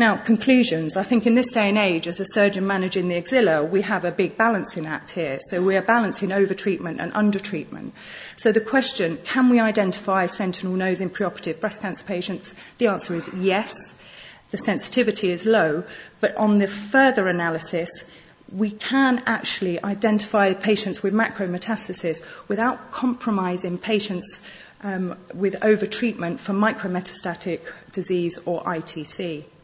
Now, conclusions. I think in this day and age, as a surgeon managing the axilla, we have a big balancing act here. So we are balancing over-treatment and under-treatment. So the question, can we identify sentinel nodes in preoperative breast cancer patients? The answer is yes. The sensitivity is low, but on the further analysis, we can actually identify patients with macrometastasis without compromising patients with over-treatment for micrometastatic disease or ITC.